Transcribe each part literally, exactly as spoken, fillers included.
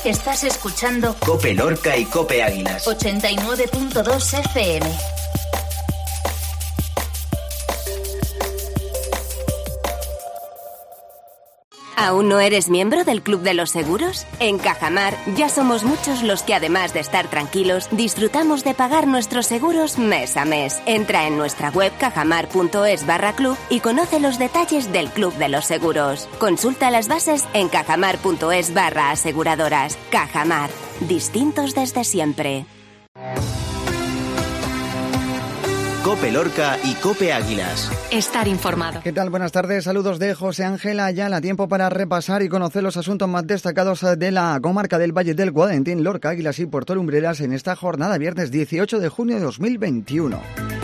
Estás escuchando Cope Lorca y Cope Águilas. ochenta y nueve punto dos F M. ¿Aún no eres miembro del Club de los Seguros? En Cajamar ya somos muchos los que, además de estar tranquilos, disfrutamos de pagar nuestros seguros mes a mes. Entra en nuestra web cajamar.es barra club y conoce los detalles del Club de los Seguros. Consulta las bases en cajamar.es barra aseguradoras. Cajamar. Distintos desde siempre. Cope Lorca y Cope Águilas. Estar informado. ¿Qué tal? Buenas tardes. Saludos de José Ángel Ayala. Tiempo para repasar y conocer los asuntos más destacados de la comarca del Valle del Guadentín, Lorca, Águilas y Puerto Lumbreras en esta jornada, viernes dieciocho de junio de dos mil veintiuno.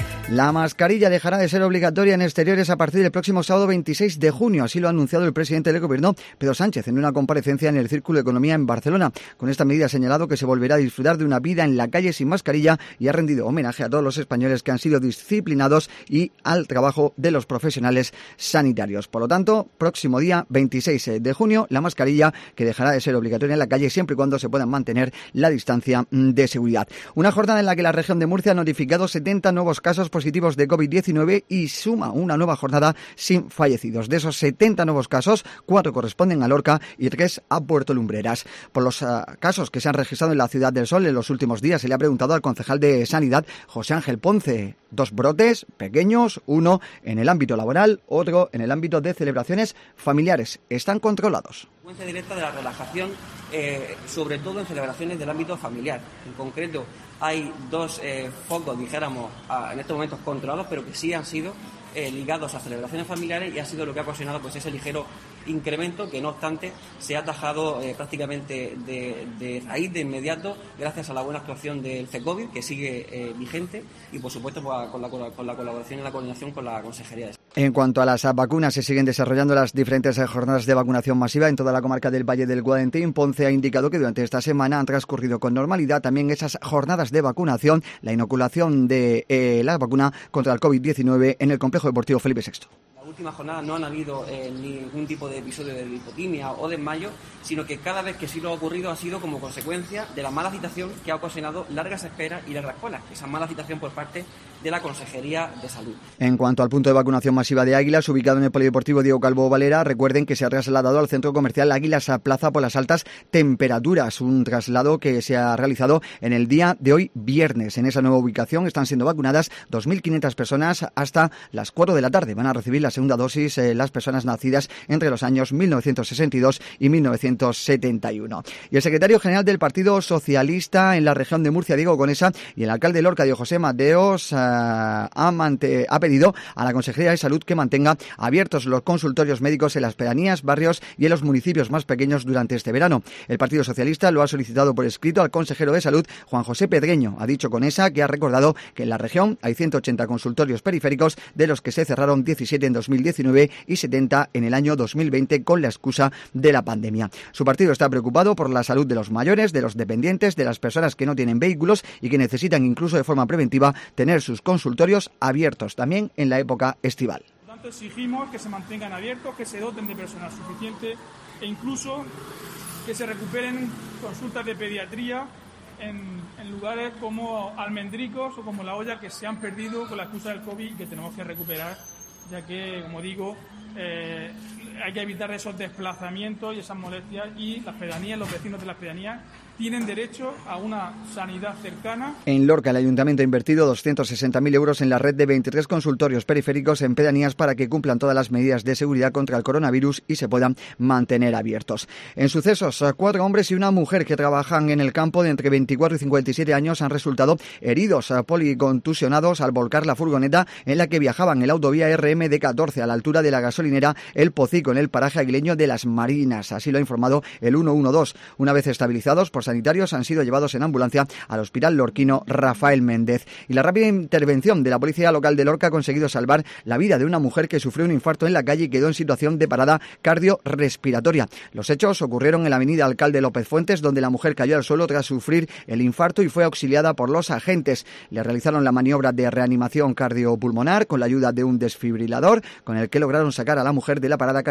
La mascarilla dejará de ser obligatoria en exteriores a partir del próximo sábado veintiséis de junio. Así lo ha anunciado el presidente del Gobierno, Pedro Sánchez, en una comparecencia en el Círculo de Economía en Barcelona. Con esta medida ha señalado que se volverá a disfrutar de una vida en la calle sin mascarilla y ha rendido homenaje a todos los españoles que han sido disciplinados y al trabajo de los profesionales sanitarios. Por lo tanto, próximo día veintiséis de junio, la mascarilla que dejará de ser obligatoria en la calle siempre y cuando se puedan mantener la distancia de seguridad. Una jornada en la que la región de Murcia ha notificado setenta nuevos casos positivos de COVID diecinueve y suma una nueva jornada sin fallecidos. De esos setenta nuevos casos, cuatro corresponden a Lorca y tres a Puerto Lumbreras. Por los uh, casos que se han registrado en la Ciudad del Sol en los últimos días, se le ha preguntado al concejal de Sanidad, José Ángel Ponce. Dos brotes pequeños, uno en el ámbito laboral, otro en el ámbito de celebraciones familiares. Están controlados. Consecuencia directa de la relajación, eh, sobre todo en celebraciones del ámbito familiar. En concreto, hay dos eh, focos, dijéramos, a, en estos momentos controlados, pero que sí han sido eh, ligados a celebraciones familiares y ha sido lo que ha ocasionado pues ese ligero incremento que, no obstante, se ha atajado eh, prácticamente de, de raíz, de inmediato, gracias a la buena actuación del CECOVID, que sigue eh, vigente, y por supuesto pues, con, la, con la colaboración y la coordinación con la Consejería de Salud. En cuanto a las vacunas, se siguen desarrollando las diferentes jornadas de vacunación masiva en toda la comarca del Valle del Guadentín. Ponce ha indicado que durante esta semana han transcurrido con normalidad también esas jornadas de vacunación, la inoculación de eh, la vacuna contra el COVID diecinueve en el complejo deportivo Felipe sexto. En la última jornada no han habido eh, ningún tipo de episodio de hipotimia o desmayo, sino que cada vez que sí lo ha ocurrido ha sido como consecuencia de la mala citación que ha ocasionado largas esperas y largas colas. Esa mala citación por parte de la Consejería de Salud. En cuanto al punto de vacunación masiva de Águilas, ubicado en el Polideportivo Diego Calvo Valera, recuerden que se ha trasladado al centro comercial Águilas a Plaza por las altas temperaturas. Un traslado que se ha realizado en el día de hoy, viernes. En esa nueva ubicación están siendo vacunadas dos mil quinientas personas hasta las cuatro de la tarde. Van a recibir la segunda dosis eh, las personas nacidas entre los años mil novecientos sesenta y dos y mil novecientos setenta y uno. Y el secretario general del Partido Socialista en la región de Murcia, Diego Conesa, y el alcalde de Lorca, Diego José Mateos, eh, ha, mante- ha pedido a la Consejería de Salud que mantenga abiertos los consultorios médicos en las pedanías, barrios y en los municipios más pequeños durante este verano. El Partido Socialista lo ha solicitado por escrito al consejero de Salud, Juan José Pedreño. Ha dicho Conesa que ha recordado que en la región hay ciento ochenta consultorios periféricos, de los que se cerraron diecisiete en dos mil diecinueve y setenta en el año dos mil veinte con la excusa de la pandemia. Su partido está preocupado por la salud de los mayores, de los dependientes, de las personas que no tienen vehículos y que necesitan incluso de forma preventiva tener sus consultorios abiertos también en la época estival. Por tanto, exigimos que se mantengan abiertos, que se doten de personal suficiente e incluso que se recuperen consultas de pediatría en, en lugares como Almendricos o como La Hoya, que se han perdido con la excusa del COVID y que tenemos que recuperar, ya que, como digo, eh, hay que evitar esos desplazamientos y esas molestias, y las pedanías, los vecinos de las pedanías tienen derecho a una sanidad cercana. En Lorca, el Ayuntamiento ha invertido doscientos sesenta mil euros en la red de veintitrés consultorios periféricos en pedanías para que cumplan todas las medidas de seguridad contra el coronavirus y se puedan mantener abiertos. En sucesos, cuatro hombres y una mujer que trabajan en el campo de entre veinticuatro y cincuenta y siete años han resultado heridos, policontusionados al volcar la furgoneta en la que viajaban el autovía R M D catorce a la altura de la gasolinera El Pocico, en el paraje aguileño de Las Marinas. Así lo ha informado el ciento doce. Una vez estabilizados por sanitarios, han sido llevados en ambulancia al Hospital Lorquino Rafael Méndez. Y la rápida intervención de la Policía Local de Lorca ha conseguido salvar la vida de una mujer que sufrió un infarto en la calle y quedó en situación de parada cardiorrespiratoria. Los hechos ocurrieron en la avenida Alcalde López Fuentes, donde la mujer cayó al suelo tras sufrir el infarto y fue auxiliada por los agentes. Le realizaron la maniobra de reanimación cardiopulmonar con la ayuda de un desfibrilador, con el que lograron sacar a la mujer de la parada cardiorrespiratoria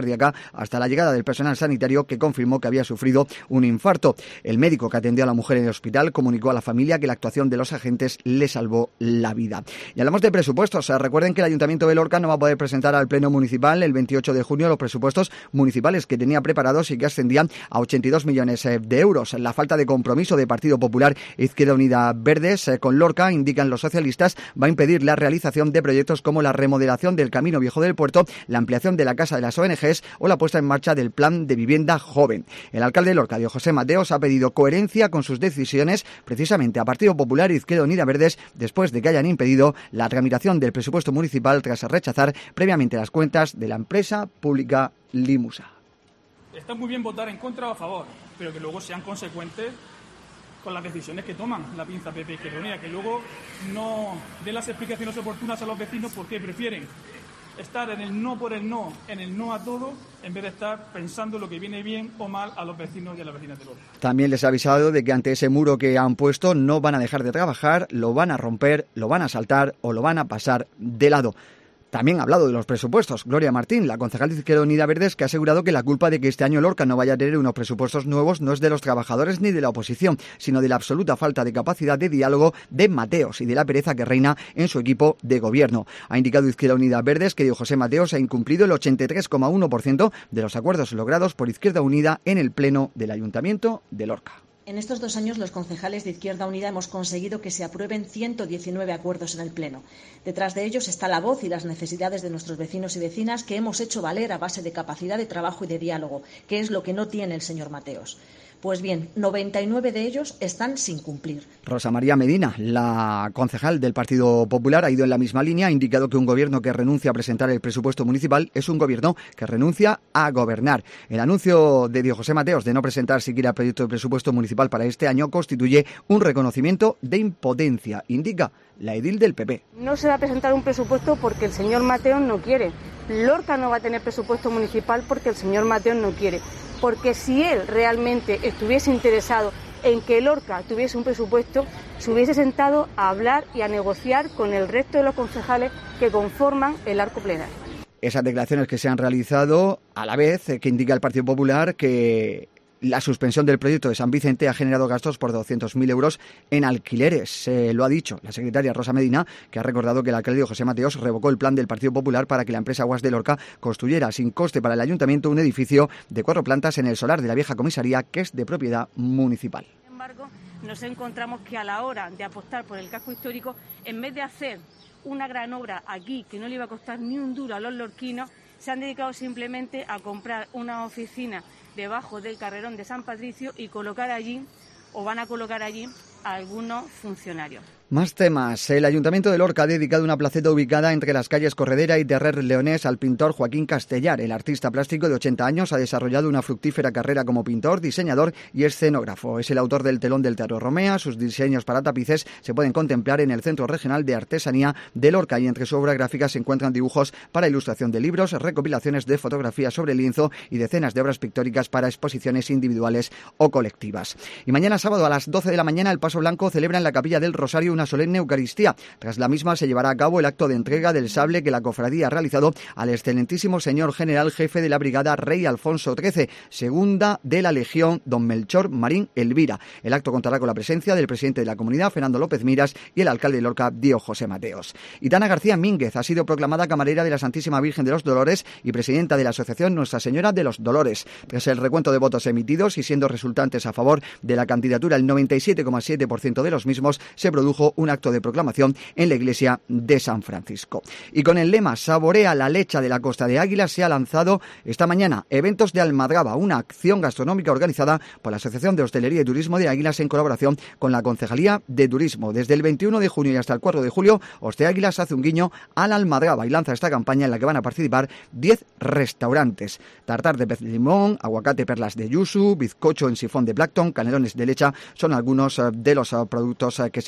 cardíaca hasta la llegada del personal sanitario, que confirmó que había sufrido un infarto. El médico que atendió a la mujer en el hospital comunicó a la familia que la actuación de los agentes le salvó la vida. Y hablamos de presupuestos. Recuerden que el Ayuntamiento de Lorca no va a poder presentar al Pleno Municipal el veintiocho de junio los presupuestos municipales que tenía preparados y que ascendían a ochenta y dos millones de euros. La falta de compromiso de Partido Popular e Izquierda Unida Verdes con Lorca, indican los socialistas, va a impedir la realización de proyectos como la remodelación del Camino Viejo del Puerto, la ampliación de la Casa de las O N Ges o la puesta en marcha del Plan de Vivienda Joven. El alcalde de Lorca, José Mateos, ha pedido coherencia con sus decisiones precisamente a Partido Popular e Izquierda Unida Verdes después de que hayan impedido la tramitación del presupuesto municipal tras rechazar previamente las cuentas de la empresa pública Limusa. Está muy bien votar en contra o a favor, pero que luego sean consecuentes con las decisiones que toman la pinza P P Izquierda Unida, que luego no den las explicaciones oportunas a los vecinos porque prefieren estar en el no por el no, en el no a todo, en vez de estar pensando lo que viene bien o mal a los vecinos y a las vecinas de Lorca. También les ha avisado de que ante ese muro que han puesto no van a dejar de trabajar, lo van a romper, lo van a saltar o lo van a pasar de lado. También ha hablado de los presupuestos. Gloria Martín, la concejal de Izquierda Unida Verdes, que ha asegurado que la culpa de que este año Lorca no vaya a tener unos presupuestos nuevos no es de los trabajadores ni de la oposición, sino de la absoluta falta de capacidad de diálogo de Mateos y de la pereza que reina en su equipo de gobierno. Ha indicado Izquierda Unida Verdes que José Mateos ha incumplido el ochenta y tres coma uno por ciento de los acuerdos logrados por Izquierda Unida en el Pleno del Ayuntamiento de Lorca. En estos dos años, los concejales de Izquierda Unida hemos conseguido que se aprueben ciento diecinueve acuerdos en el Pleno. Detrás de ellos está la voz y las necesidades de nuestros vecinos y vecinas que hemos hecho valer a base de capacidad de trabajo y de diálogo, que es lo que no tiene el señor Mateos. Pues bien, noventa y nueve de ellos están sin cumplir. Rosa María Medina, la concejal del Partido Popular, ha ido en la misma línea, ha indicado que un gobierno que renuncia a presentar el presupuesto municipal es un gobierno que renuncia a gobernar. El anuncio de José Mateos de no presentar siquiera el proyecto de presupuesto municipal para este año constituye un reconocimiento de impotencia, indica la edil del P P. No se va a presentar un presupuesto porque el señor Mateos no quiere. Lorca no va a tener presupuesto municipal porque el señor Mateos no quiere. Porque si él realmente estuviese interesado en que Lorca tuviese un presupuesto, se hubiese sentado a hablar y a negociar con el resto de los concejales que conforman el arco plenario. Esas declaraciones que se han realizado a la vez que indica el Partido Popular que la suspensión del proyecto de San Vicente ha generado gastos por doscientos mil euros en alquileres. Eh, lo ha dicho la secretaria Rosa Medina, que ha recordado que el alcalde José Mateos revocó el plan del Partido Popular para que la empresa Aguas de Lorca construyera sin coste para el ayuntamiento un edificio de cuatro plantas en el solar de la vieja comisaría, que es de propiedad municipal. Sin embargo, nos encontramos que a la hora de apostar por el casco histórico, en vez de hacer una gran obra aquí que no le iba a costar ni un duro a los lorquinos, se han dedicado simplemente a comprar una oficina debajo del carrerón de San Patricio y colocar allí, o van a colocar allí, a algunos funcionarios. Más temas. El Ayuntamiento de Lorca ha dedicado una placeta ubicada entre las calles Corredera y Terrer Leonés al pintor Joaquín Castellar. El artista plástico de ochenta años ha desarrollado una fructífera carrera como pintor, diseñador y escenógrafo. Es el autor del telón del Teatro Romea. Sus diseños para tapices se pueden contemplar en el Centro Regional de Artesanía de Lorca, y entre su obra gráfica se encuentran dibujos para ilustración de libros, recopilaciones de fotografías sobre lienzo y decenas de obras pictóricas para exposiciones individuales o colectivas. Y mañana sábado a las doce de la mañana el Paso Blanco celebra en la Capilla del Rosario una solemne Eucaristía. Tras la misma se llevará a cabo el acto de entrega del sable que la cofradía ha realizado al excelentísimo señor general jefe de la brigada Rey Alfonso trece, segunda de la Legión, don Melchor Marín Elvira. El acto contará con la presencia del presidente de la comunidad, Fernando López Miras, y el alcalde de Lorca, Dio José Mateos. Y Tana García Mínguez ha sido proclamada camarera de la Santísima Virgen de los Dolores y presidenta de la Asociación Nuestra Señora de los Dolores. Tras el recuento de votos emitidos y siendo resultantes a favor de la candidatura el noventa y siete coma siete por ciento de los mismos, se produjo un acto de proclamación en la iglesia de San Francisco. Y con el lema Saborea la lecha de la Costa de Águila se ha lanzado esta mañana Eventos de Almadraba, una acción gastronómica organizada por la Asociación de Hostelería y Turismo de Águilas en colaboración con la Concejalía de Turismo. Desde el veintiuno de junio y hasta el cuatro de julio, Hoste Águilas hace un guiño al Almadraba y lanza esta campaña en la que van a participar diez restaurantes. Tartar de pez de limón, aguacate perlas de yuzu, bizcocho en sifón de plancton, canelones de lecha son algunos de los productos que se van a poder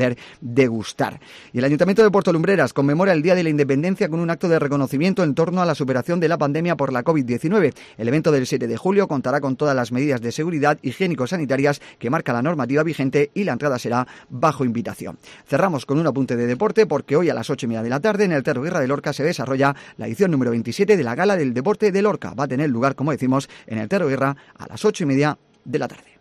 poder degustar. Y el Ayuntamiento de Puerto Lumbreras conmemora el Día de la Independencia con un acto de reconocimiento en torno a la superación de la pandemia por la covid diecinueve. El evento del siete de julio contará con todas las medidas de seguridad higiénico-sanitarias que marca la normativa vigente y la entrada será bajo invitación. Cerramos con un apunte de deporte porque hoy a las ocho y media de la tarde en el Terro Guerra de Lorca se desarrolla la edición número veintisiete de la Gala del Deporte de Lorca. Va a tener lugar, como decimos, en el Terro Guerra a las ocho y media de la tarde.